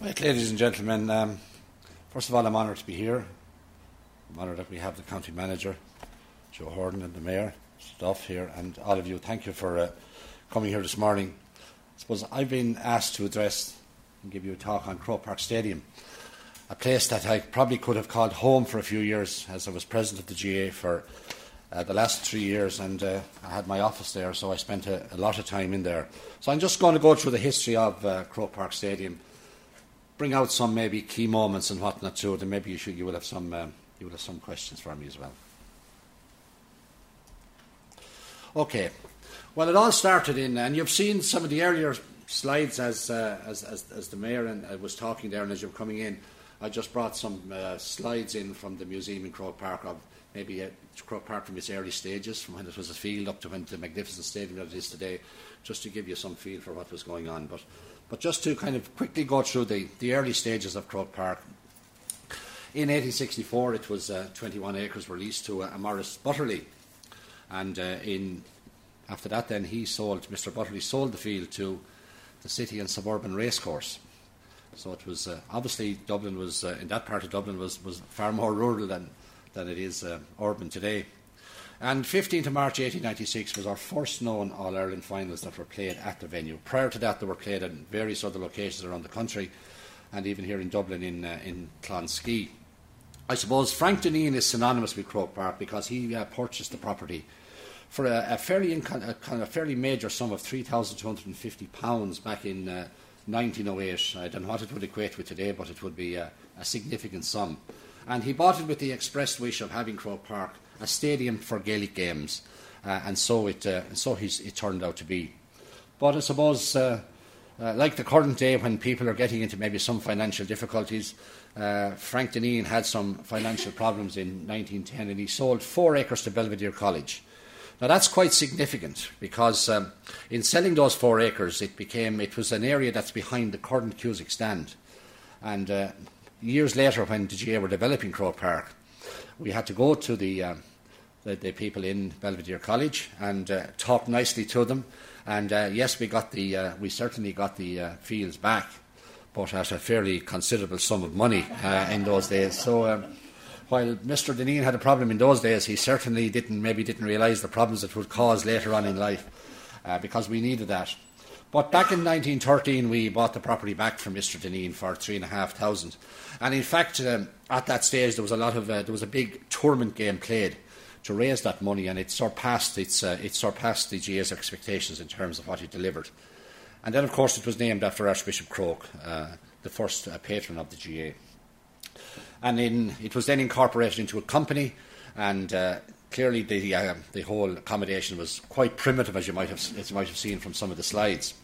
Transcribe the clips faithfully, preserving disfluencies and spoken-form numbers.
Right, ladies and gentlemen, um, first of all, I'm honoured to be here. I'm honoured that we have the county manager, Joe Horton, and the mayor, Duff, here, and all of you. Thank you for uh, coming here this morning. I suppose I've been asked to address and give you a talk on Croke Park Stadium, a place that I probably could have called home for a few years, as I was president of the G A A for uh, the last three years, and uh, I had my office there, so I spent a, a lot of time in there. So I'm just going to go through the history of uh, Croke Park Stadium, bring out some maybe key moments and whatnot to it, and maybe you should you will have some um, you will have some questions for me as well. Okay, well, it all started in, and you've seen some of the earlier slides as uh, as, as as the mayor and I was talking there, and as you're coming in, I just brought some uh, slides in from the museum in Croke Park of maybe uh, Croke Park from its early stages, from when it was a field up to when the magnificent stadium that it is today, just to give you some feel for what was going on. But but just to kind of quickly go through the, the early stages of Croke Park. In eighteen sixty-four, it was uh, twenty-one acres were leased to uh, Morris Butterley, and uh, in after that, then he sold. Mister Butterley sold the field to the City and Suburban Racecourse. So it was uh, obviously Dublin was uh, in that part of Dublin was, was far more rural than than it is uh, urban today. And fifteenth of March eighteen ninety-six was our first known All Ireland finals that were played at the venue. Prior to that, they were played in various other locations around the country, and even here in Dublin in uh, in Clonskee. I suppose Frank Dineen is synonymous with Croke Park because he uh, purchased the property for a, a fairly inco- a kind of fairly major sum of three thousand two hundred fifty pounds back in uh, nineteen oh eight. I don't know what it would equate with today, but it would be a, a significant sum. And he bought it with the expressed wish of having Croke Park a stadium for Gaelic games, uh, and so it uh, so he's, it turned out to be. But I suppose, uh, uh, like the current day, when people are getting into maybe some financial difficulties, uh, Frank Dineen had some financial problems in nineteen ten, and he sold four acres to Belvedere College. Now that's quite significant because um, in selling those four acres, it became it was an area that's behind the current Cusack stand, and uh, years later, when the G A A were developing Croke Park, we had to go to the, uh, the, the people in Belvedere College and uh, talk nicely to them. And uh, yes, we got the uh, we certainly got the uh, fields back, but at a fairly considerable sum of money uh, in those days. So um, while Mister Dineen had a problem in those days, he certainly didn't maybe didn't realise the problems it would cause later on in life, uh, because we needed that. But back in nineteen thirteen, we bought the property back from Mister Dineen for three and a half thousand. And in fact, um, at that stage, there was a lot of uh, there was a big tournament game played to raise that money, and it surpassed its uh, it surpassed the G A A's expectations in terms of what it delivered. And then, of course, it was named after Archbishop Croke, uh, the first uh, patron of the G A A. And in, it was then incorporated into a company, and uh, clearly the uh, the whole accommodation was quite primitive, as you might have as you might have seen from some of the slides.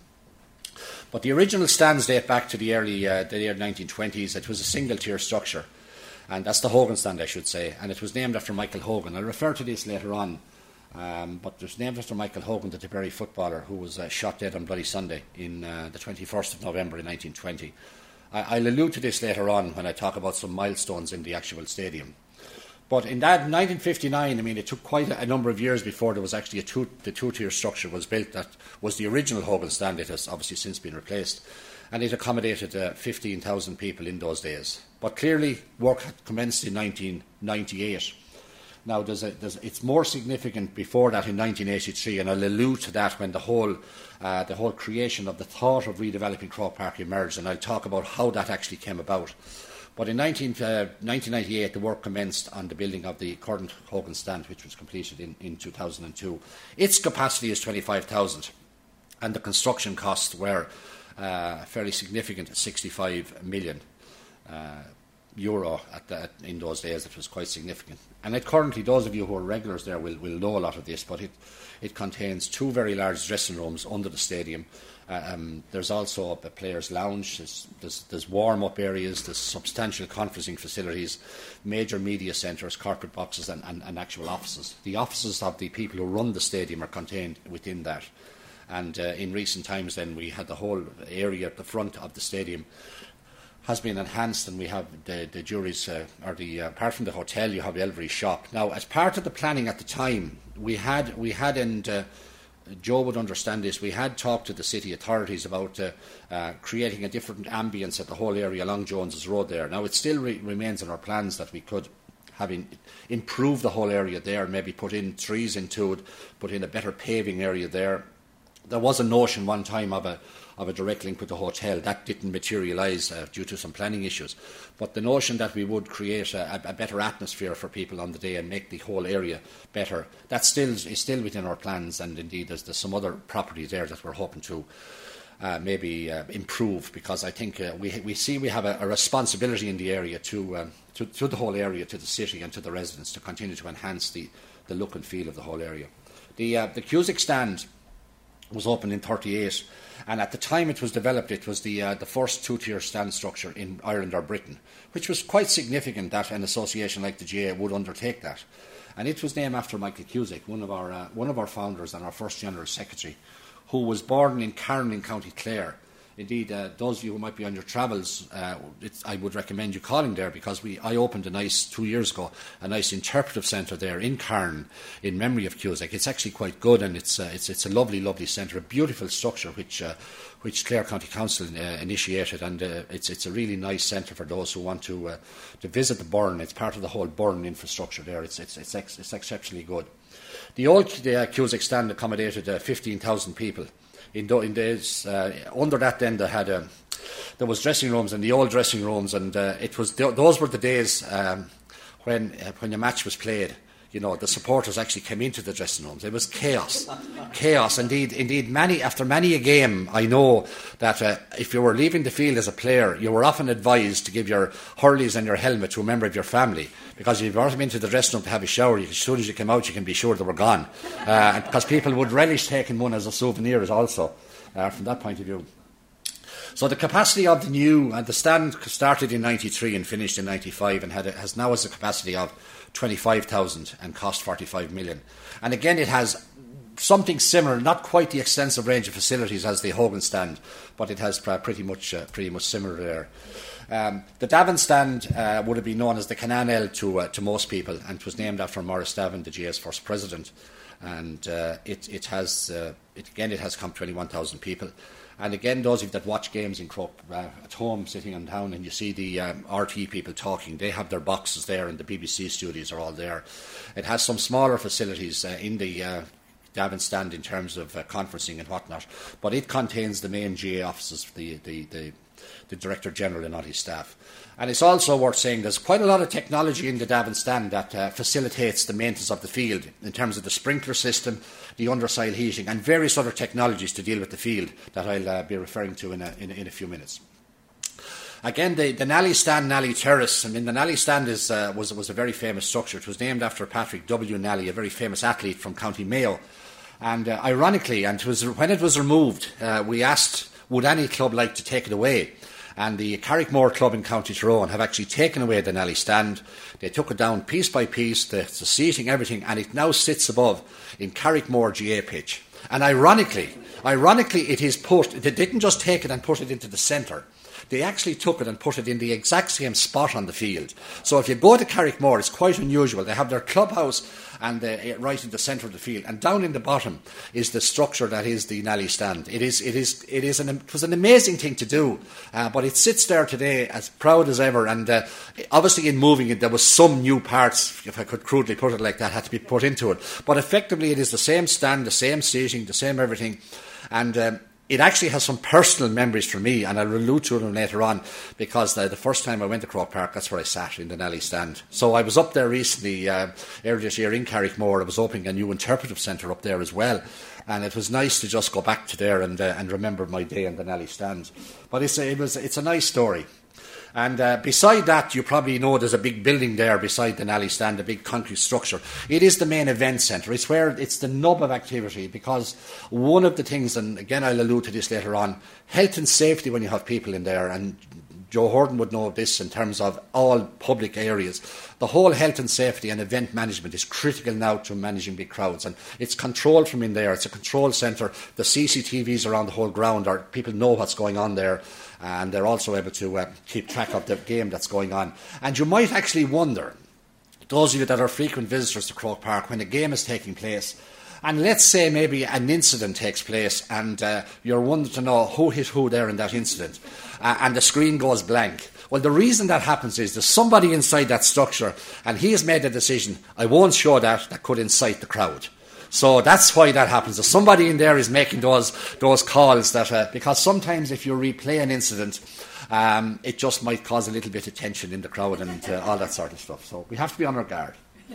But the original stands date back to the early uh, the early nineteen twenties. It was a single-tier structure, and that's the Hogan stand, I should say, and it was named after Michael Hogan. I'll refer to this later on, um, but it was named after Michael Hogan, the Tipperary footballer, who was uh, shot dead on Bloody Sunday in uh, the twenty-first of November in nineteen twenty. I- I'll allude to this later on when I talk about some milestones in the actual stadium. But in that nineteen fifty-nine, I mean, it took quite a, a number of years before there was actually a two, the two-tier structure was built. That was the original Hogan stand. It has obviously since been replaced, and it accommodated uh, fifteen thousand people in those days. But clearly, work had commenced in nineteen ninety-eight. Now, there's a, there's, it's more significant before that in nineteen eighty-three, and I'll allude to that when the whole uh, the whole creation of the thought of redeveloping Croke Park emerged, and I'll talk about how that actually came about. But in nineteen ninety-eight, the work commenced on the building of the current Hogan stand, which was completed in, in two thousand two. Its capacity is twenty-five thousand, and the construction costs were uh, fairly significant at sixty-five million uh, euro at the, in those days. It was quite significant. And it currently, those of you who are regulars there will, will know a lot of this, but it, it contains two very large dressing rooms under the stadium. Uh, um, there's also a players' lounge, there's, there's, there's warm-up areas, there's substantial conferencing facilities, major media centres, corporate boxes and, and, and actual offices. The offices of the people who run the stadium are contained within that. And uh, in recent times then we had the whole area at the front of the stadium has been enhanced, and we have the, the juries, uh, or the, uh, apart from the hotel, you have Elvery Shop. Now, as part of the planning at the time, we had, we had and uh, Joe would understand this. We had talked to the city authorities about uh, uh, creating a different ambience at the whole area along Jones's Road there. Now, it still re- remains in our plans that we could have in, improve the whole area there, maybe put in trees into it, put in a better paving area there. There was a notion one time of a of a direct link with the hotel. That didn't materialise uh, due to some planning issues. But the notion that we would create a, a better atmosphere for people on the day and make the whole area better, that still is still within our plans, and indeed there's, there's some other properties there that we're hoping to uh, maybe uh, improve, because I think uh, we we see we have a, a responsibility in the area to, um, to to the whole area, to the city and to the residents, to continue to enhance the, the look and feel of the whole area. The uh, the Cusack stand was opened in thirty-eight, and at the time it was developed, it was the uh, the first two-tier stand structure in Ireland or Britain, which was quite significant that an association like the G A A would undertake that. And it was named after Michael Cusack, one of our uh, one of our founders and our first General Secretary, who was born in Carron in County Clare. Indeed, uh, those of you who might be on your travels, uh, it's, I would recommend you calling there, because we I opened a nice, two years ago, a nice interpretive centre there in Carron in memory of Cusack. It's actually quite good, and it's uh, it's it's a lovely, lovely centre, a beautiful structure which uh, which Clare County Council uh, initiated, and uh, it's it's a really nice centre for those who want to uh, to visit the Burren. It's part of the whole Burren infrastructure there. It's it's it's, ex- it's exceptionally good. The old the, uh, Cusack stand accommodated uh, fifteen thousand people. In, do, in days uh, under that, then they had um, there was dressing rooms, and the old dressing rooms, and uh, it was th- those were the days um, when uh, when the match was played. You know, the supporters actually came into the dressing rooms. It was chaos, chaos. Indeed, indeed. Many after many a game, I know that uh, if you were leaving the field as a player, you were often advised to give your hurleys and your helmet to a member of your family, because if you brought them into the dressing room to have a shower, you, as soon as you came out, you can be sure they were gone, uh, because people would relish taking one as a souvenir, also uh, from that point of view. So the capacity of the new and the stand started in ninety-three and finished in ninety-five, and had a, has now has a capacity of twenty-five thousand and cost forty-five million. And again, it has something similar, not quite the extensive range of facilities as the Hogan stand, but it has pretty much uh, pretty much similar there. Um, the Davin stand uh, would have been known as the Cananel to uh, to most people, and it was named after Maurice Davin, the G A A's first president. And uh, it it has uh, it, again it has come twenty-one thousand people. And again, those of you that watch games in Croke uh, at home, sitting in town, and you see the um, R T people talking, they have their boxes there, and the B B C studios are all there. It has some smaller facilities uh, in the uh, Davin stand in terms of uh, conferencing and whatnot, but it contains the main G A A offices, the, the, the, the Director General and all his staff. And it's also worth saying there's quite a lot of technology in the Davin stand that uh, facilitates the maintenance of the field in terms of the sprinkler system, the underside heating, and various other technologies to deal with the field that I'll uh, be referring to in a, in, a, in a few minutes. Again, the, the Nally stand, Nally Terrace. I mean, the Nally stand is, uh, was, was a very famous structure. It was named after Patrick W. Nally, a very famous athlete from County Mayo. And uh, ironically, and it was, when it was removed, uh, we asked, would any club like to take it away? And the Carrickmore Club in County Tyrone have actually taken away the Nally stand. They took it down piece by piece, the, the seating, everything, and it now sits above in Carrickmore G A A pitch. And ironically, ironically, it is put, they didn't just take it and put it into the centre. They actually took it and put it in the exact same spot on the field. So if you go to Carrickmore, it's quite unusual. They have their clubhouse and uh, right in the centre of the field, and down in the bottom is the structure that is the Nally stand. It is, it is, it is an, it was an amazing thing to do, uh, but it sits there today as proud as ever. And uh, obviously, in moving it, there was some new parts, if I could crudely put it like that, had to be put into it. But effectively, it is the same stand, the same seating, the same everything, and. Um, It actually has some personal memories for me, and I'll allude to them later on, because the, the first time I went to Croke Park, that's where I sat, in the Nally stand. So I was up there recently, uh, earlier this year in Carrickmore. I was opening a new interpretive centre up there as well, and it was nice to just go back to there and, uh, and remember my day in the Nally stand. But it's a, it was, it's a nice story. And uh, beside that, you probably know there's a big building there beside the Nally stand, a big concrete structure. It is the main event centre. It's where it's the nub of activity, because one of the things, and again I'll allude to this later on, health and safety when you have people in there, and Joe Horton would know this in terms of all public areas. The whole health and safety and event management is critical now to managing big crowds, and it's controlled from in there. It's a control centre. The C C T Vs around the whole ground, are people know what's going on there, and they're also able to uh, keep track of the game that's going on. And you might actually wonder, those of you that are frequent visitors to Croke Park, when a game is taking place, And let's say maybe an incident takes place and uh, you're wanting to know who hit who there in that incident, uh, and the screen goes blank. Well, the reason that happens is there's somebody inside that structure and he has made a decision, I won't show that, that could incite the crowd. So that's why that happens. There's somebody in there is making those those calls, that uh, because sometimes if you replay an incident, um, it just might cause a little bit of tension in the crowd and uh, all that sort of stuff. So we have to be on our guard.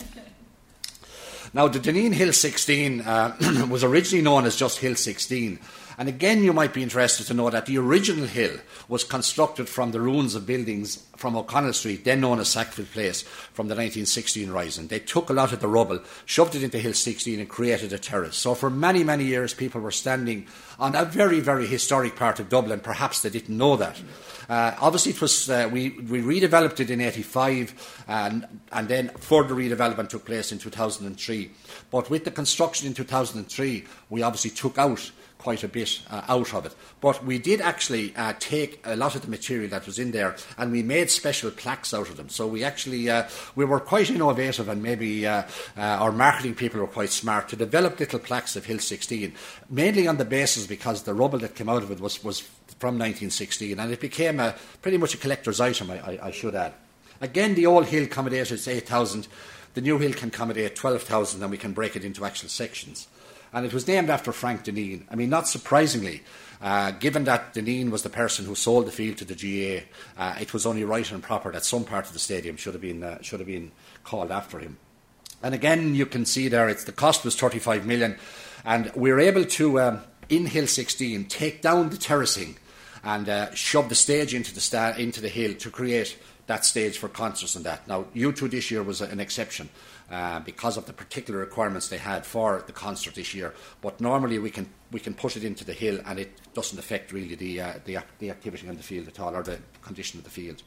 Now, the Dineen Hill sixteen uh, was originally known as just Hill sixteen. And again, you might be interested to know that the original hill was constructed from the ruins of buildings from O'Connell Street, then known as Sackville Place, from the nineteen sixteen rising. They took a lot of the rubble, shoved it into Hill sixteen and created a terrace. So for many, many years, people were standing on a very, very historic part of Dublin. Perhaps they didn't know that. Uh, obviously, it was uh, we, we redeveloped it in eighty-five, and, and then further redevelopment took place in two thousand three. But with the construction in two thousand three, we obviously took out quite a bit uh, out of it. But we did actually uh, take a lot of the material that was in there and we made special plaques out of them. So we actually, uh, we were quite innovative, and maybe uh, uh, our marketing people were quite smart to develop little plaques of Hill sixteen, mainly on the basis because the rubble that came out of it was, was from nineteen sixteen, and it became a, pretty much a collector's item, I, I, I should add. Again, the old hill accommodated eight thousand. The new hill can accommodate twelve thousand, and we can break it into actual sections. And it was named after Frank Dineen. I mean, not surprisingly, uh, given that Dineen was the person who sold the field to the G A A, uh, it was only right and proper that some part of the stadium should have been uh, should have been called after him. And again, you can see there, it's the cost was thirty-five million, and we were able to, um, in Hill sixteen, take down the terracing and uh, shove the stage into the sta- into the hill to create that stage for concerts and that. Now, U two this year was an exception uh, because of the particular requirements they had for the concert this year. But normally we can we can put it into the hill and it doesn't affect really the uh, the, the activity on the field at all, or the condition of the field.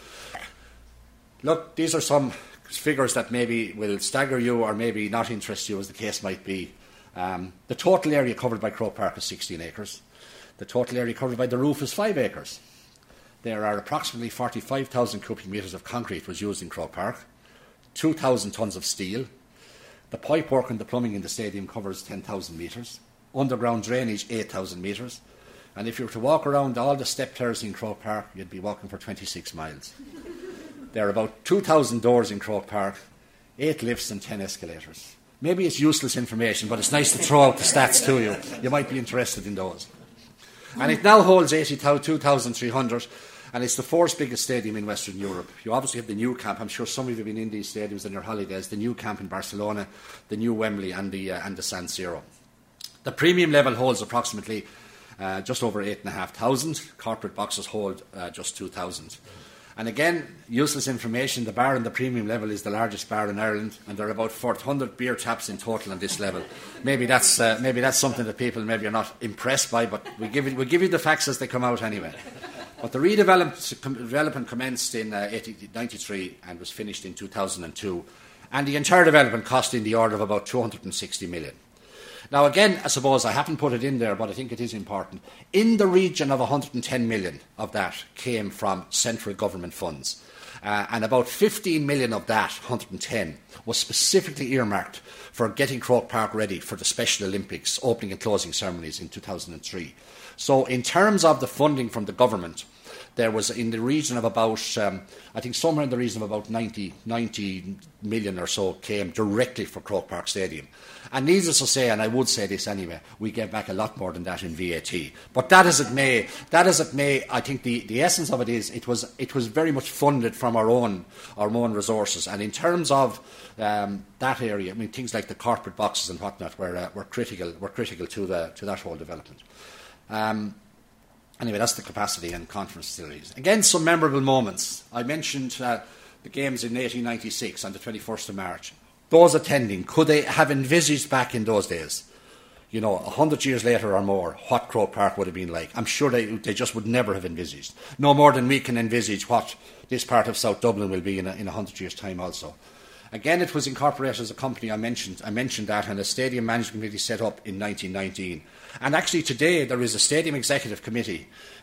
Look, these are some figures that maybe will stagger you or maybe not interest you, as the case might be. Um, the total area covered by Croke Park is sixteen acres. The total area covered by the roof is five acres. There are approximately forty-five thousand cubic metres of concrete was used in Croke Park, two thousand tonnes of steel. The pipework and the plumbing in the stadium covers ten thousand metres. Underground drainage, eight thousand metres. And if you were to walk around all the step terracing in Croke Park, you'd be walking for twenty-six miles. There are about two thousand doors in Croke Park, eight lifts and ten escalators. Maybe it's useless information, but it's nice to throw out the stats to you. You might be interested in those. And it now holds eighty-two thousand three hundred, and it's the fourth biggest stadium in Western Europe. You obviously have the new camp. I'm sure some of you have been in these stadiums on your holidays. The new camp in Barcelona, the new Wembley, and the, uh, and the San Siro. The premium level holds approximately uh, just over eight thousand five hundred. Corporate boxes hold uh, just two thousand. And again, useless information, the bar in the premium level is the largest bar in Ireland, and there are about four hundred beer taps in total on this level. Maybe that's uh, maybe that's something that people maybe are not impressed by, but we give, it, we give you the facts as they come out anyway. But the redevelopment commenced in uh, ninety-three and was finished in two thousand two, and the entire development cost in the order of about two hundred sixty million. Now again, I suppose I haven't put it in there, but I think it is important. In the region of one hundred ten million of that came from central government funds. Uh, and about fifteen million of that, one hundred ten, was specifically earmarked for getting Croke Park ready for the Special Olympics opening and closing ceremonies in two thousand three. So in terms of the funding from the government, there was in the region of about, um, I think somewhere in the region of about ninety, ninety million or so came directly for Croke Park Stadium. And needless to say, and I would say this anyway, we gave back a lot more than that in V A T. But that as it may, that as it may, I think the, the essence of it is it was it was very much funded from our own our own resources. And in terms of um, that area, I mean things like the corporate boxes and whatnot were uh, were critical were critical to the to that whole development. Um, Anyway, that's the capacity and conference facilities. Again, some memorable moments. I mentioned uh, the games in eighteen ninety-six on the twenty-first of March. Those attending, could they have envisaged back in those days, you know, a hundred years later or more, what Croke Park would have been like? I'm sure they, they just would never have envisaged. No more than we can envisage what this part of South Dublin will be in a, in a hundred years' time also. Again, it was incorporated as a company. I mentioned I mentioned that, and a stadium management committee set up in nineteen nineteen. And actually today there is a stadium executive committee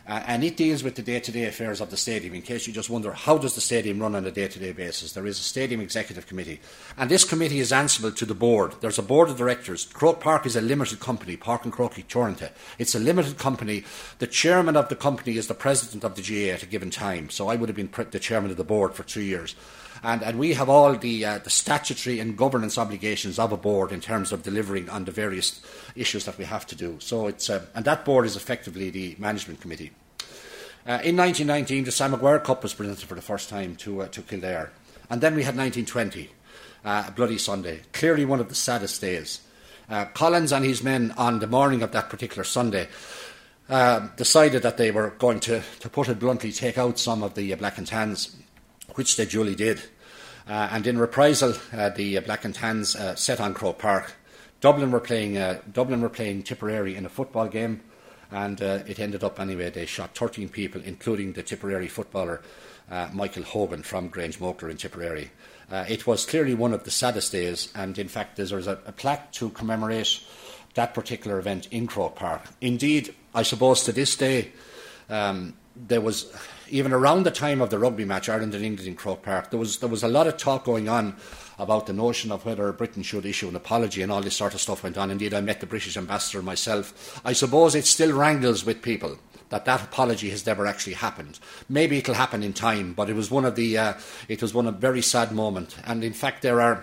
Uh, and it deals with the day-to-day affairs of the stadium. In case you just wonder, how does the stadium run on a day-to-day basis? There is a Stadium Executive Committee. And this committee is answerable to the board. There's a board of directors. Croke Park is a limited company, Park and Croke Torrente. It's a limited company. The chairman of the company is the president of the G A A at a given time. So I would have been pre- the chairman of the board for two years. And, and we have all the, uh, the statutory and governance obligations of a board in terms of delivering on the various issues that we have to do. So it's, uh, and that board is effectively the management committee. Uh, in nineteen nineteen, the Sam Maguire Cup was presented for the first time to, uh, to Kildare. And then we had nineteen twenty, uh, a bloody Sunday, clearly one of the saddest days. Uh, Collins and his men on the morning of that particular Sunday uh, decided that they were going to, to put it bluntly, take out some of the uh, Black and Tans, which they duly did. Uh, and in reprisal, uh, the uh, Black and Tans uh, set on Croke Park. Dublin were playing uh, Dublin were playing Tipperary in a football game, and uh, it ended up anyway. They shot thirteen people, including the Tipperary footballer uh, Michael Hogan from Grange Mokler in Tipperary. Uh, it was clearly one of the saddest days, and in fact there's a, a plaque to commemorate that particular event in Croke Park. Indeed, I suppose to this day, um, there was, even around the time of the rugby match, Ireland and England in Croke Park, there was there was a lot of talk going on about the notion of whether Britain should issue an apology, and all this sort of stuff went on. Indeed, I met the British ambassador myself. I suppose it still wrangles with people that that apology has never actually happened. Maybe it'll happen in time, but it was one of the uh, it was one of a very sad moment. And in fact, there are,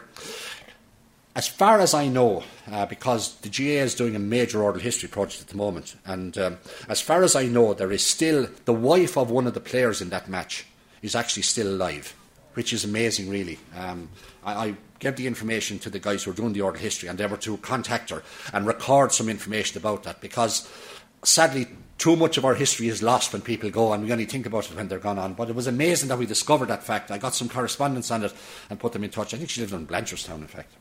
as far as I know, uh, because the G A A is doing a major oral history project at the moment, and um, as far as I know, there is still the wife of one of the players in that match is actually still alive, which is amazing, really. Um, I, I gave the information to the guys who were doing the oral history, and they were to contact her and record some information about that, because sadly, too much of our history is lost when people go, and we only think about it when they're gone on. But it was amazing that we discovered that fact. I got some correspondence on it and put them in touch. I think she lived in Blanchardstown, in fact.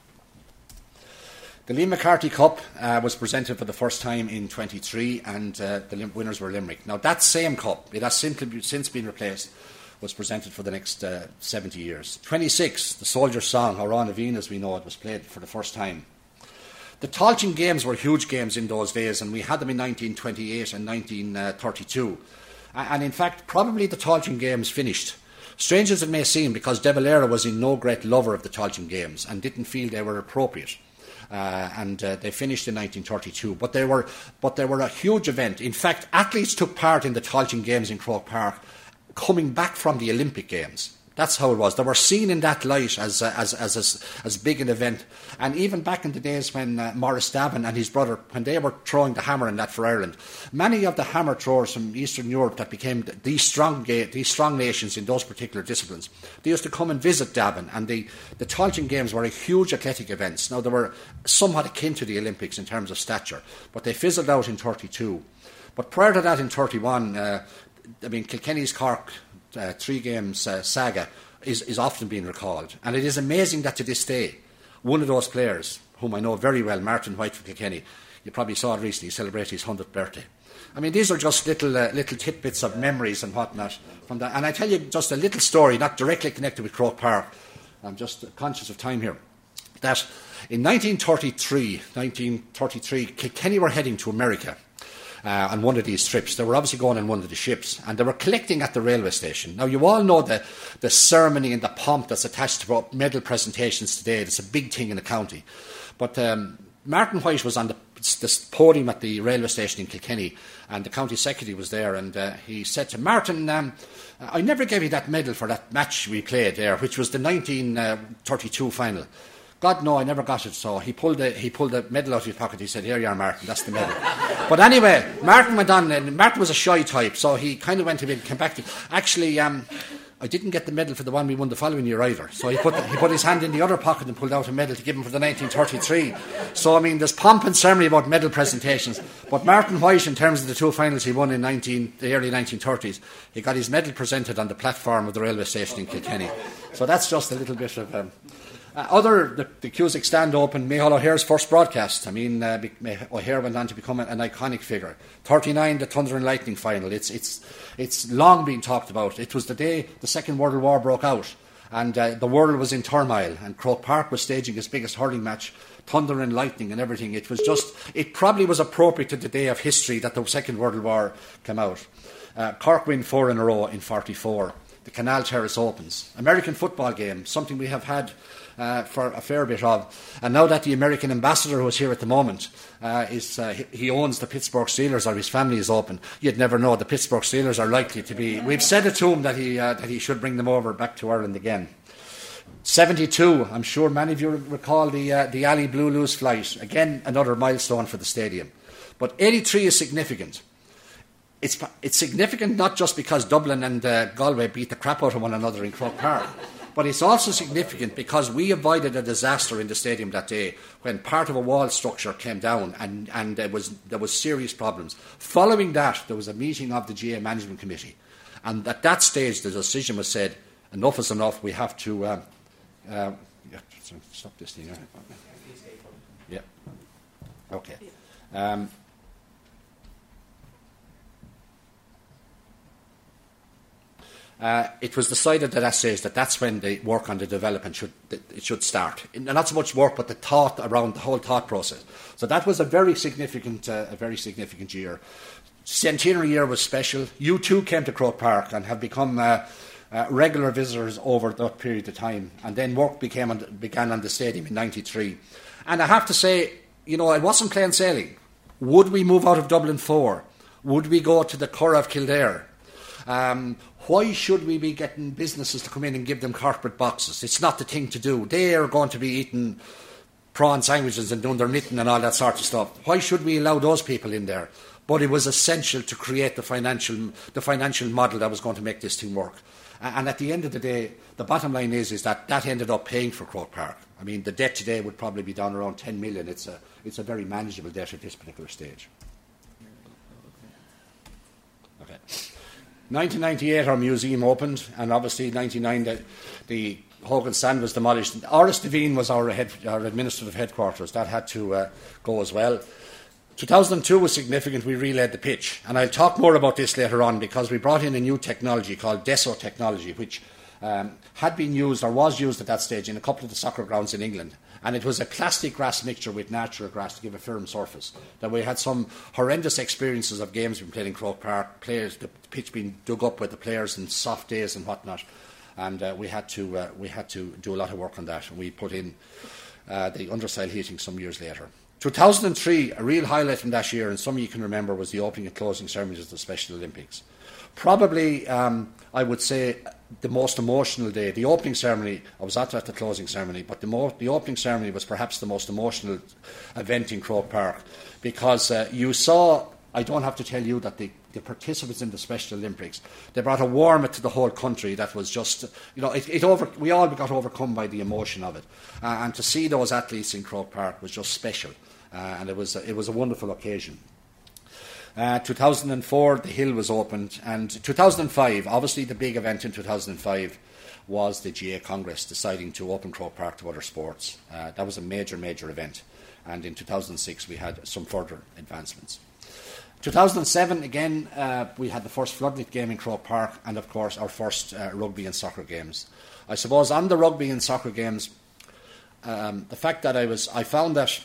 The Liam McCarthy Cup uh, was presented for the first time in twenty-three, and uh, the lim- winners were Limerick. Now, that same cup, it has simply be, since been replaced, was presented for the next uh, seventy years. twenty-six, the Soldier's Song, or Ron Aveen as we know it, was played for the first time. The Tailteann Games were huge games in those days, and we had them in nineteen twenty-eight and nineteen thirty-two. And in fact, probably the Tailteann Games finished. Strange as it may seem, because De Valera was in no great lover of the Tailteann Games and didn't feel they were appropriate. Uh, and uh, they finished in nineteen thirty-two. But they were, but they were a huge event. In fact, athletes took part in the Tailteann Games in Croke Park, coming back from the Olympic Games. That's how it was. They were seen in that light as uh, as, as as as big an event. And even back in the days when uh, Maurice Davin and his brother, when they were throwing the hammer in that for Ireland, many of the hammer throwers from Eastern Europe that became these strong these strong nations in those particular disciplines, they used to come and visit Davin. And the the Tailteann Games were a huge athletic events. Now, they were somewhat akin to the Olympics in terms of stature, but they fizzled out in thirty-two. But prior to that, in thirty-one, uh, I mean, Kilkenny's Cork Uh, three games uh, saga is, is often being recalled, and it is amazing that to this day one of those players, whom I know very well, Martin White from Kilkenny, you probably saw it recently, celebrate his hundredth birthday. I mean, these are just little uh, little tidbits of memories and whatnot from that. And I tell you just a little story, not directly connected with Croke Park. I'm just conscious of time here. That in nineteen thirty-three, nineteen thirty-three, Kilkenny were heading to America. Uh, on one of these trips. They were obviously going on one of the ships, and they were collecting at the railway station. Now, you all know the, the ceremony and the pomp that's attached to medal presentations today. It's a big thing in the county. But um, Martin White was on the, the podium at the railway station in Kilkenny, and the county secretary was there, and uh, he said to Martin, um, I never gave you that medal for that match we played there, which was the nineteen thirty-two final. God, no, I never got it. So he pulled the he pulled the medal out of his pocket. He said, "Here you are, Martin. That's the medal." But anyway, Martin went on, and Martin was a shy type, so he kind of went a bit, came back to. Actually, um, I didn't get the medal for the one we won the following year either. So he put the, he put his hand in the other pocket and pulled out a medal to give him for the nineteen thirty-three. So I mean, there's pomp and ceremony about medal presentations. But Martin White, in terms of the two finals he won in nineteen, the early nineteen thirties, he got his medal presented on the platform of the railway station in Kilkenny. So that's just a little bit of. Um, Uh, other, the, the Cusack stand opened Micheál O'Hare's first broadcast. I mean, uh, O'Hare went on to become an, an iconic figure. thirty-nine, the Thunder and Lightning final. It's it's it's long been talked about. It was the day the Second World War broke out, and uh, the world was in turmoil, and Croke Park was staging its biggest hurling match thunder and lightning and everything. It was just, it probably was appropriate to the day of history that the Second World War came out. Uh, Cork win four in a row in forty-four. The Canal Terrace opens. American football game, something we have had uh, for a fair bit of. And now that the American ambassador who is here at the moment, uh, is uh, he owns the Pittsburgh Steelers, or his family is open, you'd never know. The Pittsburgh Steelers are likely to be... We've said it to him that he, uh, that he should bring them over back to Ireland again. seventy-two, I'm sure many of you recall the, uh, the Ali Blue Loose flight. Again, another milestone for the stadium. But eighty-three is significant. It's, it's significant not just because Dublin and uh, Galway beat the crap out of one another in Croke Park, but it's also significant because we avoided a disaster in the stadium that day when part of a wall structure came down and, and there, was, there was serious problems. Following that, there was a meeting of the G A A Management Committee, and at that stage the decision was said, enough is enough, we have to... Um, uh, yeah, stop this thing. Yeah. Okay. Um, Uh, it was decided at that stage that that's when the work on the development should it should start. Not so much work, but the thought around the whole thought process. So that was a very significant, uh, a very significant year. Centenary year was special. You too came to Croke Park and have become uh, uh, regular visitors over that period of time. And then work became on, began on the stadium in ninety-three. And I have to say, you know, it wasn't plain sailing. Would we move out of Dublin four? Would we go to the Curragh of Kildare? Um, why should we be getting businesses to come in and give them corporate boxes? It's not the thing to do. They are going to be eating prawn sandwiches and doing their knitting and all that sort of stuff. Why should we allow those people in there? But it was essential to create the financial the financial model that was going to make this thing work. And at the end of the day, the bottom line is, is that that ended up paying for Croke Park. I mean, the debt today would probably be down around ten million. It's a, it's a very manageable debt at this particular stage. Okay. nineteen ninety-eight, our museum opened, and obviously nineteen ninety-nine, the, the Hogan stand was demolished. Oris Devine was our, head, our administrative headquarters. That had to uh, go as well. two thousand two was significant. We relayed the pitch, and I'll talk more about this later on because we brought in a new technology called Deso technology, which um, had been used or was used at that stage in a couple of the soccer grounds in England. And it was a plastic grass mixture with natural grass to give a firm surface. That we had some horrendous experiences of games being played in Croke Park, players, the pitch being dug up with the players in soft days and whatnot. And uh, we had to uh, we had to do a lot of work on that. And we put in uh, the understyle heating some years later. two thousand three, a real highlight from that year, and some of you can remember, was the opening and closing ceremonies of the Special Olympics. Probably, um, I would say, the most emotional day. The opening ceremony, I was at, at the closing ceremony, but the, mo- the opening ceremony was perhaps the most emotional event in Croke Park because uh, you saw, I don't have to tell you that the, the participants in the Special Olympics, they brought a warmth to the whole country that was just, you know, it, it over, we all got overcome by the emotion of it. Uh, and to see those athletes in Croke Park was just special. Uh, and it was, a, it was a wonderful occasion. Uh, two thousand four, the Hill was opened, and two thousand five, obviously the big event in two thousand five was the G A A Congress deciding to open Croke Park to other sports. Uh, that was a major, major event, and in two thousand six we had some further advancements. two thousand seven, again, uh, we had the first floodlit game in Croke Park, and of course our first uh, rugby and soccer games. I suppose on the rugby and soccer games, um, the fact that I was, I found that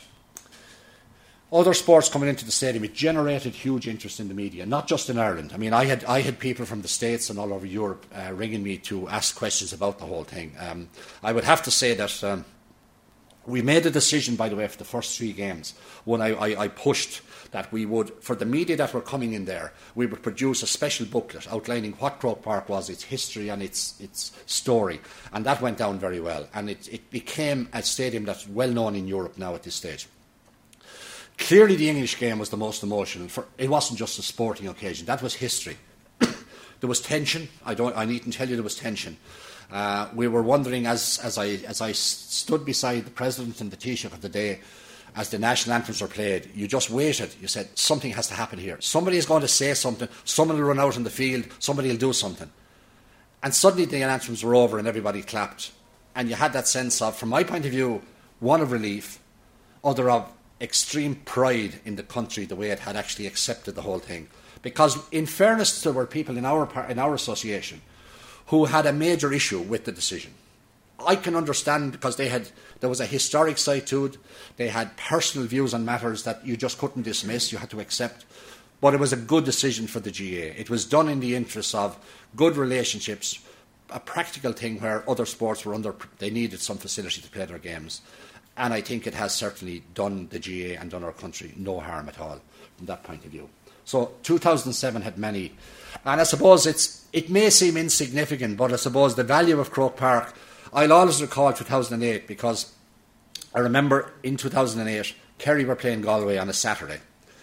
other sports coming into the stadium, it generated huge interest in the media, not just in Ireland. I mean, I had I had people from the States and all over Europe uh, ringing me to ask questions about the whole thing. Um, I would have to say that um, we made a decision, by the way, for the first three games, when I, I, I pushed that we would, for the media that were coming in there, we would produce a special booklet outlining what Croke Park was, its history and its its story. And that went down very well. And it, it became a stadium that's well known in Europe now at this stage. Clearly the English game was the most emotional. For, it wasn't just a sporting occasion. That was history. There was tension. I don't. I needn't tell you there was tension. Uh, we were wondering, as, as, I, as I stood beside the President and the Taoiseach of the day, as the national anthems were played, you just waited. You said, something has to happen here. Somebody is going to say something. Someone will run out in the field. Somebody will do something. And suddenly the anthems were over and everybody clapped. And you had that sense of, from my point of view, one of relief, other of extreme pride in the country, the way it had actually accepted the whole thing. Because in fairness, there were people in our in our association who had a major issue with the decision. I can understand, because they had there was a historic side to it. They had personal views on matters that you just couldn't dismiss. You had to accept. But it was a good decision for the G A. It was done in the interests of good relationships, a practical thing where other sports were under, they needed some facility to play their games. And I think it has certainly done the G A and done our country no harm at all from that point of view. So two thousand seven had many. And I suppose it's it may seem insignificant, but I suppose the value of Croke Park, I'll always recall two thousand eight, because I remember in two thousand eight, Kerry were playing Galway on a Saturday.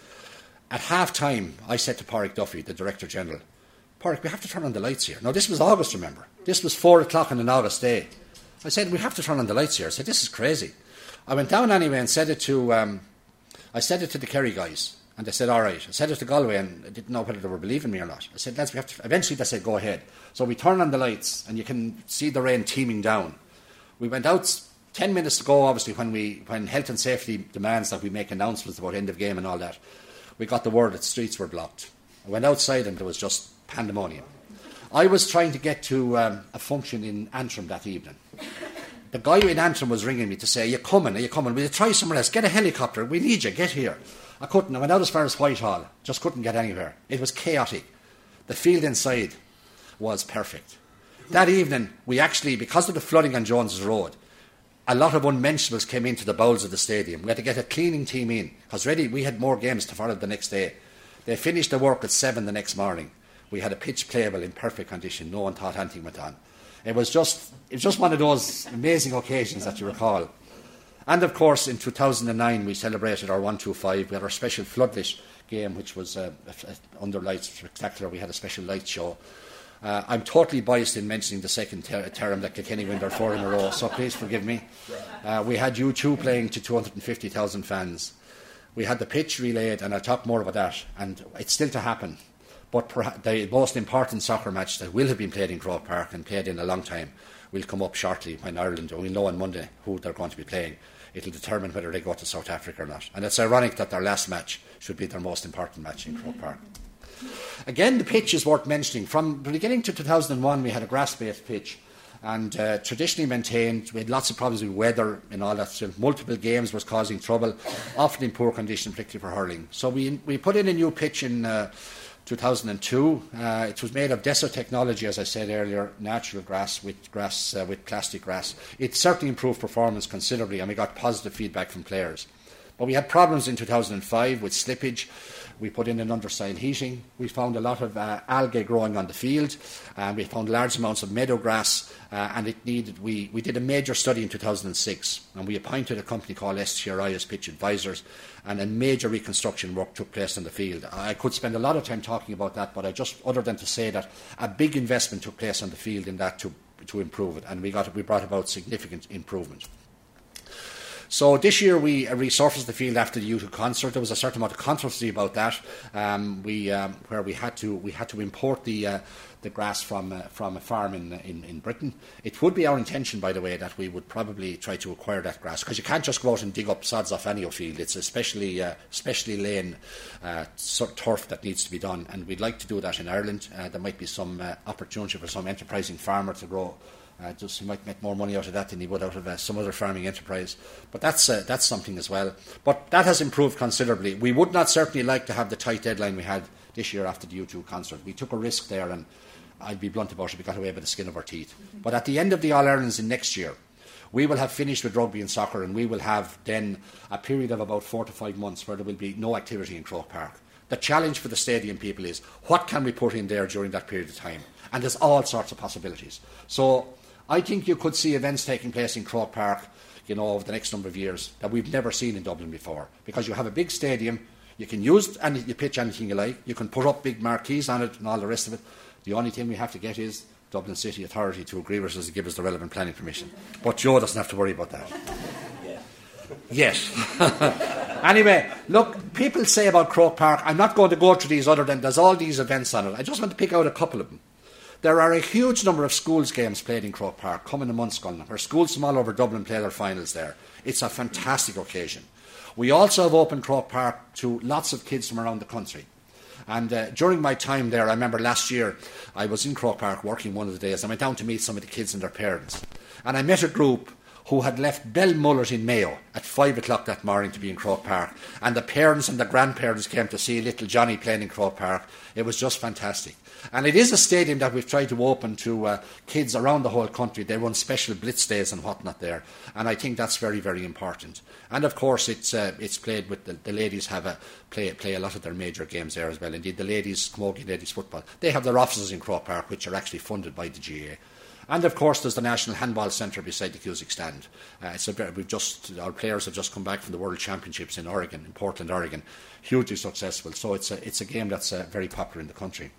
At half-time, I said to Pádraig Duffy, the Director General, Pádraig, we have to turn on the lights here. Now, this was August, remember. This was four o'clock on an August day. I said, we have to turn on the lights here. I said, this is crazy. I went down anyway and said it to um, I said it to the Kerry guys, and they said, all right. I said it to Galway, and I didn't know whether they were believing me or not. I said, lads, we have to. Eventually they said, go ahead. So we turned on the lights, and you can see the rain teeming down. We went out ten minutes to go, obviously, when we when health and safety demands that we make announcements about end of game and all that. We got the word that streets were blocked. I went outside and there was just pandemonium. I was trying to get to um, a function in Antrim that evening. The guy in Antrim was ringing me to say, are you coming? Are you coming? Will you try somewhere else? Get a helicopter. We need you. Get here. I couldn't. I went out as far as Whitehall. Just couldn't get anywhere. It was chaotic. The field inside was perfect. That evening, we actually, because of the flooding on Jones's Road, a lot of unmentionables came into the bowels of the stadium. We had to get a cleaning team in, because ready, we had more games to follow the next day. They finished the work at seven the next morning. We had a pitch playable in perfect condition. No one thought anything went on. It was just it was just one of those amazing occasions that you recall. And of course, in two thousand nine, we celebrated our one two five. We had our special floodlit game, which was uh, under lights spectacular. We had a special light show. Uh, I'm totally biased in mentioning the second ter- term that Kilkenny win their four in a row, so please forgive me. Uh, we had U two playing to two hundred fifty thousand fans. We had the pitch relayed, and I'll talk more about that, and it's still to happen. But perhaps the most important soccer match that will have been played in Croke Park and played in a long time will come up shortly when Ireland, we'll know on Monday who they're going to be playing. It'll determine whether they go to South Africa or not. And it's ironic that their last match should be their most important match in Croke Park. Again, the pitch is worth mentioning. From the beginning to two thousand one, we had a grass-based pitch, and uh, traditionally maintained. We had lots of problems with weather and all that. So multiple games was causing trouble, often in poor condition, particularly for hurling. So we we put in a new pitch in uh, two thousand two. Uh, it was made of Desert technology, as I said earlier, natural grass with grass uh, with plastic grass. It certainly improved performance considerably, and we got positive feedback from players. But we had problems in two thousand five with slippage. We put in an underside heating. We found a lot of uh, algae growing on the field. Uh, we found large amounts of meadow grass, uh, and it needed. We, we did a major study in two thousand six, and we appointed a company called S T R I as pitch advisors, and a major reconstruction work took place on the field. I could spend a lot of time talking about that, but I just, other than to say that a big investment took place on the field in that to to improve it, and we got we brought about significant improvement. So this year we uh, resurfaced the field after the U two concert. There was a certain amount of controversy about that, um, we, um, where we had to we had to import the uh, the grass from uh, from a farm in, in in Britain. It would be our intention, by the way, that we would probably try to acquire that grass, because you can't just go out and dig up sods off any field. It's a specially uh, specially laid uh, sort of turf that needs to be done, and we'd like to do that in Ireland. Uh, there might be some uh, opportunity for some enterprising farmer to grow. Uh, just he might make more money out of that than he would out of uh, some other farming enterprise. But that's uh, that's something as well. But that has improved considerably. We would not certainly like to have the tight deadline we had this year after the U two concert. We took a risk there, and I'll be blunt about it, we got away by the skin of our teeth. Mm-hmm. But at the end of the All-Irelands in next year, we will have finished with rugby and soccer, and we will have then a period of about four to five months where there will be no activity in Croke Park. The challenge for the stadium people is, what can we put in there during that period of time? And there's all sorts of possibilities. So I think you could see events taking place in Croke Park, you know, over the next number of years that we've never seen in Dublin before, because you have a big stadium, you can use any, you pitch anything you like, you can put up big marquees on it and all the rest of it. The only thing we have to get is Dublin City Authority to agree with us to give us the relevant planning permission. But Joe doesn't have to worry about that. Yes. Anyway, look, people say about Croke Park, I'm not going to go through these other than there's all these events on it. I just want to pick out a couple of them. There are a huge number of schools games played in Croke Park, coming to Munscullen, where schools from all over Dublin play their finals there. It's a fantastic occasion. We also have opened Croke Park to lots of kids from around the country. And uh, during my time there, I remember last year, I was in Croke Park working one of the days. I went down to meet some of the kids and their parents. And I met a group who had left Belmullet in Mayo at five o'clock that morning to be in Croke Park. And the parents and the grandparents came to see little Johnny playing in Croke Park. It was just fantastic. And it is a stadium that we've tried to open to uh, kids around the whole country. They run special blitz days and whatnot there. And I think that's very, very important. And of course, it's uh, it's played with the, the ladies have a play play a lot of their major games there as well. Indeed, the ladies, Camogie Ladies Football, they have their offices in Croke Park, which are actually funded by the G A A. And of course, there's the National Handball Centre beside the Cusack Stand. Uh, it's a, we've just our players have just come back from the World Championships in Oregon, in Portland, Oregon, hugely successful. So it's a it's a game that's uh, very popular in the country.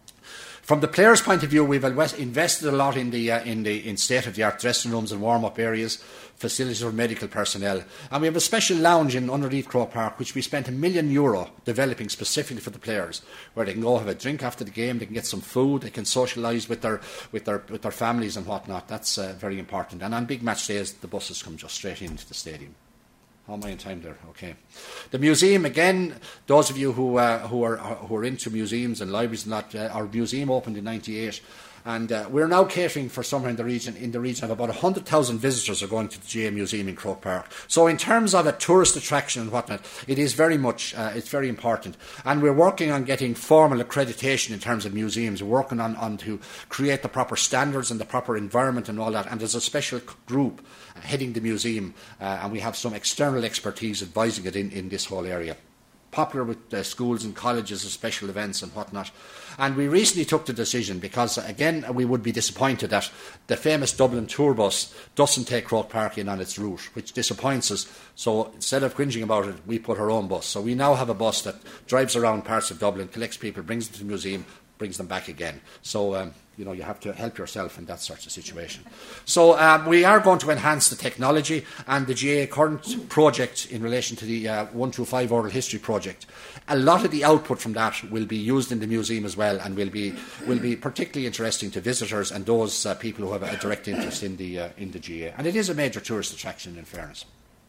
From the players' point of view, we've invested a lot in the uh, in the in state-of-the-art dressing rooms and warm-up areas, facilities for medical personnel, and we have a special lounge in underneath Croke Park, which we spent a million euro developing specifically for the players, where they can go have a drink after the game, they can get some food, they can socialise with their with their with their families and whatnot. That's uh, very important. And on big match days, the buses come just straight into the stadium. How am I in time there? Okay. The museum, again, those of you who uh, who are who are into museums and libraries and that, uh, our museum opened in ninety-eight, and uh, we're now catering for somewhere in the region in the region of about one hundred thousand visitors are going to the G A A Museum in Croke Park. So in terms of a tourist attraction and whatnot, it is very much, uh, it's very important. And we're working on getting formal accreditation in terms of museums. We're working on, on to create the proper standards and the proper environment and all that. And there's a special group heading the museum, uh, and we have some external expertise advising it in, in this whole area. Popular with uh, schools and colleges and special events and whatnot. And we recently took the decision because, again, we would be disappointed that the famous Dublin tour bus doesn't take Croke Park in on its route, which disappoints us. So instead of whinging about it, we put our own bus. So we now have a bus that drives around parts of Dublin, collects people, brings them to the museum, brings them back again. So, um, you know, you have to help yourself in that sort of situation. So um, we are going to enhance the technology, and the G A A current project in relation to the uh, one two five Oral History project, a lot of the output from that will be used in the museum as well, and will be will be particularly interesting to visitors and those uh, people who have a direct interest in the uh, in the G A A. And it is a major tourist attraction, in fairness.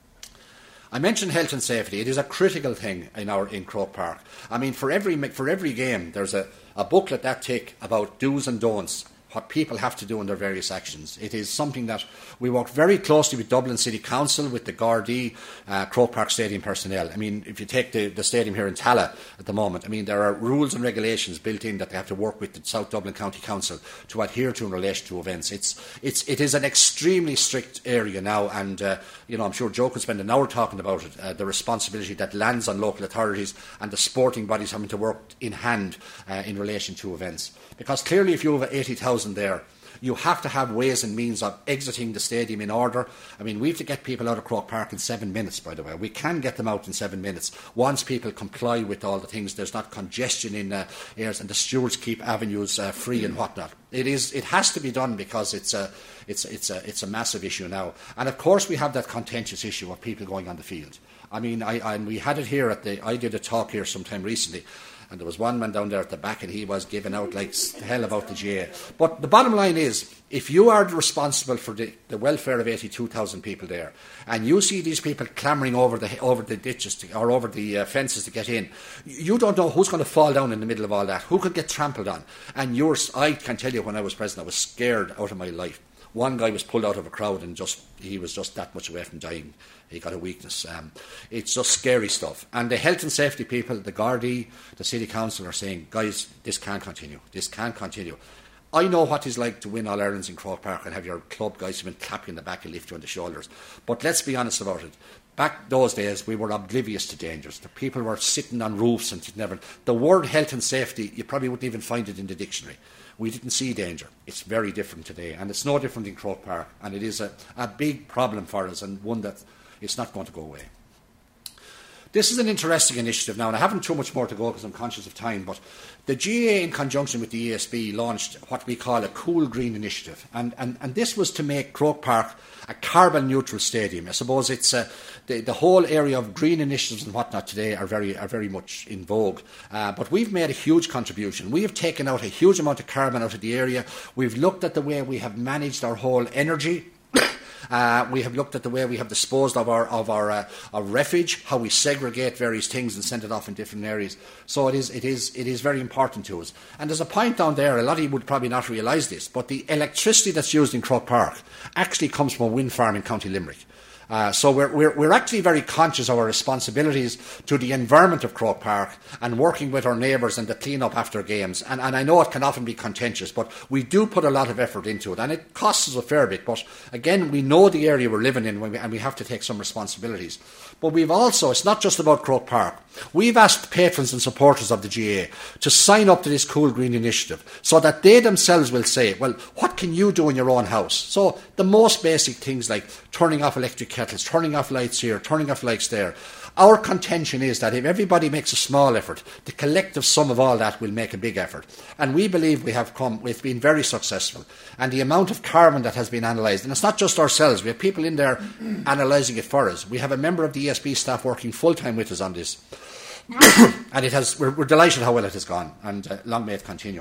I mentioned health and safety. It is a critical thing in our in Croke Park. I mean, for every for every game, there's a, a booklet that take about do's and don'ts, what people have to do in their various actions. It is something that we work very closely with Dublin City Council, with the Gardaí, uh, Croke Park Stadium personnel. I mean, if you take the, the stadium here in Tala at the moment, I mean, there are rules and regulations built in that they have to work with the South Dublin County Council to adhere to in relation to events. It's, it's, it is an extremely strict area now, and uh, you know, I'm sure Joe could spend an hour talking about it, uh, the responsibility that lands on local authorities and the sporting bodies having to work in hand uh, in relation to events. Because clearly, if you have eighty thousand there, you have to have ways and means of exiting the stadium in order. I mean, we have to get people out of Croke Park in seven minutes, by the way. We can get them out in seven minutes once people comply with all the things. There's not congestion in uh, areas, and the stewards keep avenues uh, free and whatnot. It is. It has to be done because it's a, it's, it's, a, it's a massive issue now. And of course, we have that contentious issue of people going on the field. I mean, I, I, and we had it here at the. I did a talk here sometime recently. And there was one man down there at the back, and he was giving out like hell about the G A A. But the bottom line is, if you are responsible for the, the welfare of eighty-two thousand people there, and you see these people clamouring over the over the ditches to, or over the uh, fences to get in, you don't know who's going to fall down in the middle of all that, who could get trampled on. And yours, I can tell you, when I was president, I was scared out of my life. One guy was pulled out of a crowd, and just he was just that much away from dying. He got a weakness. Um, it's just scary stuff. And the health and safety people, the Gardaí, the City Council are saying, guys, this can't continue. This can't continue. I know what it's like to win All Irelands in Croke Park and have your club guys who tap you in the back and lift you on the shoulders. But let's be honest about it. Back those days, we were oblivious to dangers. The people were sitting on roofs and never. The word health and safety, you probably wouldn't even find it in the dictionary. We didn't see danger. It's very different today, and it's no different in Croke Park. And it is a, a big problem for us, and one that it's not going to go away. This is an interesting initiative now, and I haven't too much more to go because I'm conscious of time, but the G A A, in conjunction with the E S B, launched what we call a Cool Green Initiative, and, and, and this was to make Croke Park a carbon-neutral stadium. I suppose it's uh, the, the whole area of green initiatives and whatnot today are very are very much in vogue, uh, but we've made a huge contribution. We have taken out a huge amount of carbon out of the area. We've looked at the way we have managed our whole energy. Uh, we have looked at the way we have disposed of our of our, uh, our refuge, how we segregate various things and send it off in different areas. So it is it is it is very important to us. And there's a point down there. A lot of you would probably not realise this, but the electricity that's used in Croke Park actually comes from a wind farm in County Limerick. Uh, so we're, we're, we're actually very conscious of our responsibilities to the environment of Croke Park and working with our neighbours and the clean-up after games. And, and I know it can often be contentious, but we do put a lot of effort into it. And it costs us a fair bit. But again, we know the area we're living in and we have to take some responsibilities. But we've also, it's not just about Croke Park. We've asked patrons and supporters of the G A to sign up to this Cool Green initiative so that they themselves will say, well, what can you do in your own house? So the most basic things like turning off electric kettles, turning off lights here, turning off lights there. Our contention is that if everybody makes a small effort, the collective sum of all that will make a big effort. And we believe we have come, we've been very successful. And the amount of carbon that has been analysed, and it's not just ourselves, we have people in there analysing it for us. We have a member of the E S B staff working full-time with us on this. And it has, we're, we're delighted how well it has gone, and uh, long may it continue.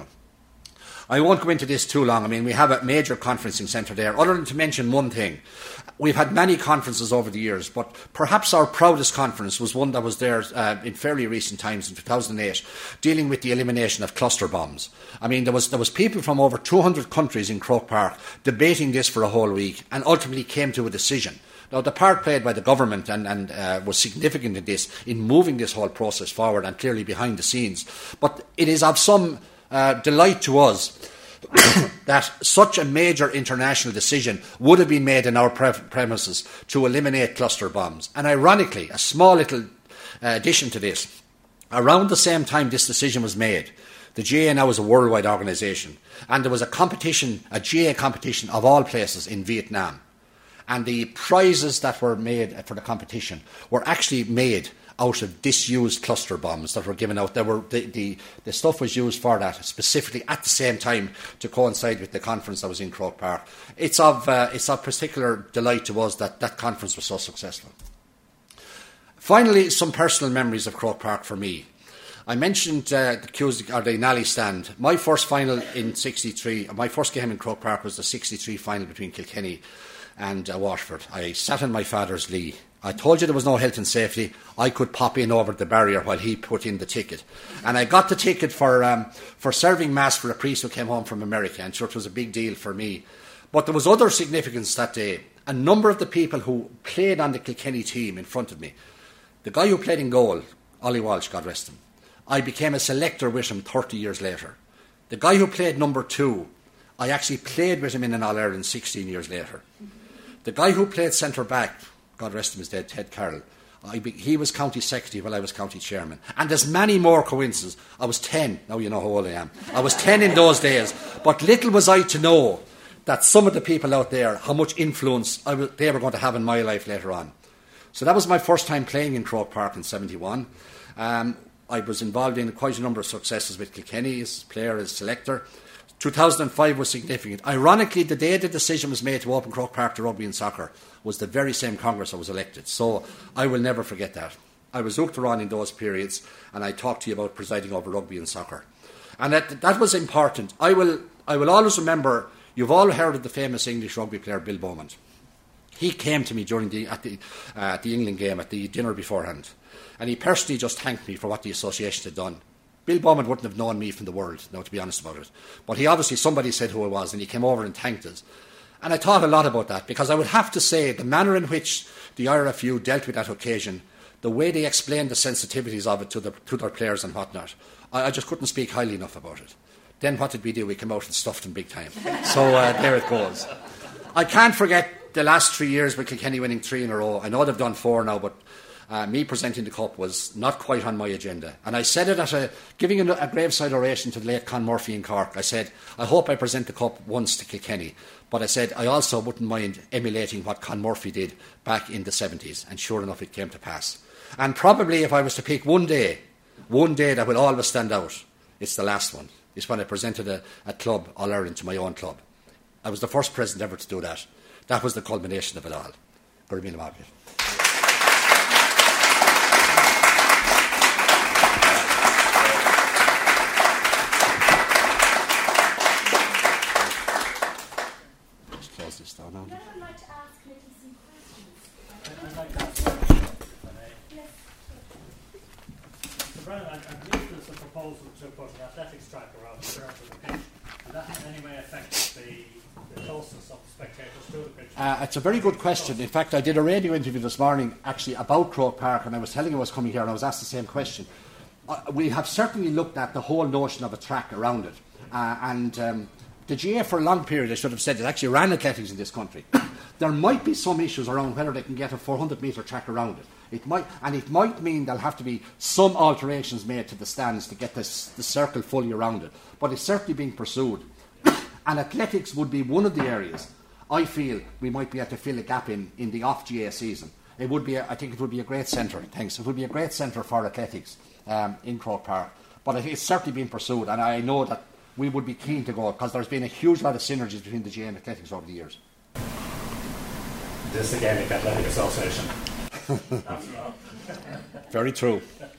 I won't go into this too long. I mean, we have a major conferencing centre there. Other than to mention one thing, we've had many conferences over the years, but perhaps our proudest conference was one that was there uh, in fairly recent times, in two thousand eight, dealing with the elimination of cluster bombs. I mean, there was there was people from over two hundred countries in Croke Park debating this for a whole week and ultimately came to a decision. Now, the part played by the government and, and uh, was significant in this, in moving this whole process forward and clearly behind the scenes. But it is of some Uh, delight to us that such a major international decision would have been made in our pre- premises to eliminate cluster bombs. And ironically, a small little uh, addition to this, around the same time this decision was made, the G A now is a worldwide organisation, and there was a competition, a G A competition of all places in Vietnam. And the prizes that were made for the competition were actually made out of disused cluster bombs that were given out. There were the, the, the stuff was used for that specifically at the same time to coincide with the conference that was in Croke Park. It's of uh, it's of particular delight to us that that conference was so successful. Finally, some personal memories of Croke Park for me. I mentioned uh, the Cusack or the Nally stand. My first final in sixty-three, my first game in Croke Park was the sixty-three final between Kilkenny and uh, Washford. I sat in my father's lee. I told you there was no health and safety. I could pop in over the barrier while he put in the ticket. And I got the ticket for um, for serving Mass for a priest who came home from America, and sure, it was a big deal for me. But there was other significance that day. A number of the people who played on the Kilkenny team in front of me, the guy who played in goal, Ollie Walsh, God rest him, I became a selector with him thirty years later. The guy who played number two, I actually played with him in an All-Ireland sixteen years later. The guy who played centre-back, God rest him, is dead, Ted Carroll. I be, he was county secretary while I was county chairman. And there's many more coincidences. I was ten. Now you know how old I am. I was ten in those days. But little was I to know that some of the people out there, how much influence I was, they were going to have in my life later on. So that was my first time playing in Croke Park in seventy-one. Um, I was involved in quite a number of successes with Kilkenny as player, as selector. two thousand five was significant. Ironically, the day the decision was made to open Croke Park to rugby and soccer was the very same Congress I was elected. So I will never forget that. I was looked around in those periods, and I talked to you about presiding over rugby and soccer. And that, that was important. I will, I will always remember, you've all heard of the famous English rugby player Bill Beaumont. He came to me during the, at the, uh, the England game, at the dinner beforehand, and he personally just thanked me for what the association had done. Bill Beaumont wouldn't have known me from the world, now, to be honest about it. But he obviously, somebody said who I was, and he came over and thanked us. And I thought a lot about that, because I would have to say the manner in which the I R F U dealt with that occasion, the way they explained the sensitivities of it to, the, to their players and whatnot, I, I just couldn't speak highly enough about it. Then what did we do? We came out and stuffed them big time. So uh, there it goes. I can't forget the last three years with Kilkenny winning three in a row. I know they've done four now, but Uh, me presenting the cup was not quite on my agenda. And I said it at a, giving a, a graveside oration to the late Con Murphy in Cork. I said, I hope I present the cup once to Kilkenny. But I said, I also wouldn't mind emulating what Con Murphy did back in the seventies. And sure enough, it came to pass. And probably if I was to pick one day, one day that will always stand out, it's the last one. It's when I presented a, a club, All-Ireland, to my own club. I was the first president ever to do that. That was the culmination of it all. Good to be in the market. Close this down now. like to ask Nicky some questions. I'd like to ask a question, if I may. Yes. So, Brennan, I, I believe there's a proposal to put an athletics track around the curve of the pitch. Does that in any way affect the, the closeness of the spectators to the pitch? Uh, it's a very good question. In fact, I did a radio interview this morning actually about Croke Park, and I was telling you I was coming here and I was asked the same question. Uh, we have certainly looked at the whole notion of a track around it. Uh, and um, the G A for a long period, I should have said, it actually ran athletics in this country. There might be some issues around whether they can get a four hundred metre track around it. It might, and it might mean there'll have to be some alterations made to the stands to get this, the circle fully around it. But it's certainly being pursued. And athletics would be one of the areas I feel we might be able to fill a gap in in the off-G A season. It would be, a, I think it would be a great centre, thanks. It would be a great centre for athletics um, in Croke Park. But it's certainly being pursued, and I know that we would be keen to go, because there's been a huge lot of synergies between the G A and athletics over the years. This is the Gaelic Athletic Association. Very true.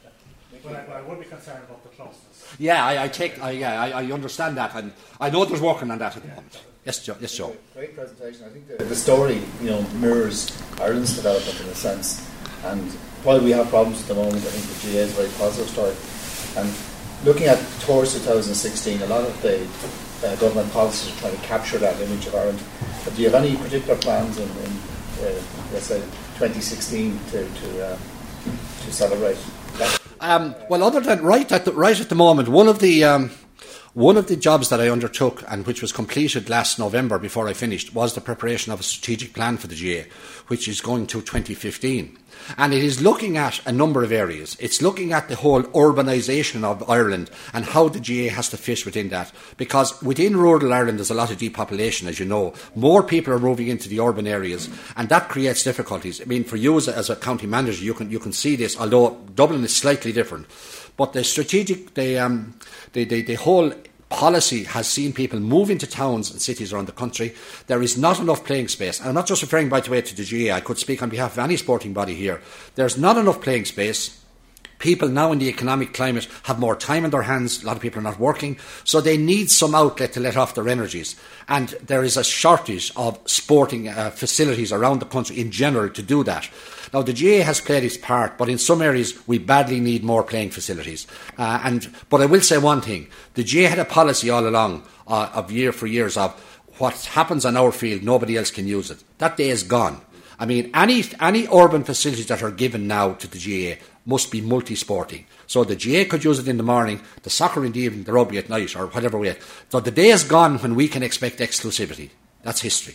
But I, I would be concerned about the closeness. Yeah, I, I take, I, yeah, I, I understand that, and I know there's working on that at the moment. Yes, Joe. Yes, Joe. Great presentation. I think the, the story, you know, mirrors Ireland's development in a sense. And while we have problems at the moment, I think the G A is a very positive story. And looking at Tours twenty sixteen, a lot of the uh, government policies are trying to capture that image of Ireland. But do you have any particular plans in, in uh, let's say, twenty sixteen to to, uh, to celebrate that? Um, well, other than right at the, right at the moment, one of the um, one of the jobs that I undertook and which was completed last November before I finished was the preparation of a strategic plan for the G A, which is going to twenty fifteen. And it is looking at a number of areas. It's looking at the whole urbanisation of Ireland and how the G A has to fit within that. Because within rural Ireland there's a lot of depopulation, as you know. More people are moving into the urban areas, and that creates difficulties. I mean, for you as a, as a county manager, you can you can see this, although Dublin is slightly different. But the strategic, the um, the, the, the whole policy has seen people move into towns and cities around the country. There is not enough playing space. And I'm not just referring, by the way, to the G A. I could speak on behalf of any sporting body here. There's not enough playing space. People now in the economic climate have more time in their hands. A lot of people are not working. So they need some outlet to let off their energies. And there is a shortage of sporting uh, facilities around the country in general to do that. Now, the G A has played its part, but in some areas we badly need more playing facilities. Uh, and But I will say one thing. The G A had a policy all along uh, of year for years of what happens on our field, nobody else can use it. That day is gone. I mean, any any urban facilities that are given now to the G A must be multi-sporting. So the G A could use it in the morning, the soccer in the evening, the rugby at night, or whatever way. So the day is gone when we can expect exclusivity. That's history.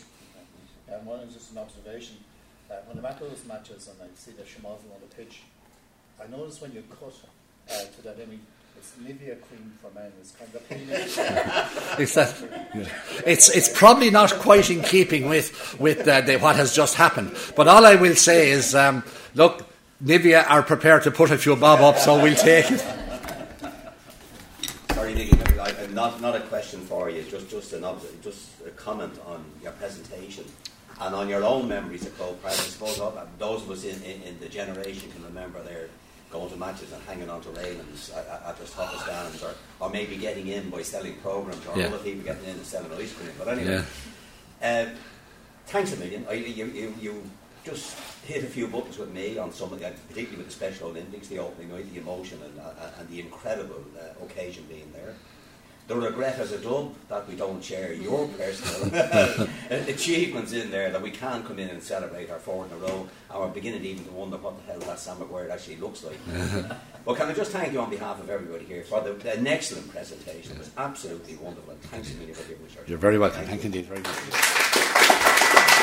And one is just an observation. Uh, when I'm at those matches and I see the schmozzle on the pitch, I notice when you cut uh, to that image, it's Nivea cream for men. It's kind of cleaning. It's that. Yeah. It's it's probably not quite in keeping with with uh, the, what has just happened. But all I will say is, um, look, Nivea are prepared to put a few bob up, so we'll take it. Sorry, Nicky, not not a question for you. Just just an obs- just a comment on your presentation and on your own memories of Croke Park. I suppose those of us in, in, in the generation can remember their going to matches and hanging on to railings at, at their top of stands, or, or maybe getting in by selling programmes, or yeah. other people getting in and selling ice cream. But anyway, yeah. uh, thanks a million. I, you, you, you just hit a few buttons with me on some of the, particularly with the Special Olympics, the opening night, the emotion and, uh, and the incredible uh, occasion being there. The regret as a dub that we don't share your personal achievements in there, that we can't come in and celebrate our fourth in a row, and we're beginning even to wonder what the hell that Sam McGuire actually looks like. But can I just thank you on behalf of everybody here for the, an excellent presentation. It was absolutely wonderful. Thanks a million for giving us your time. You're very welcome. Thank you indeed. Very much.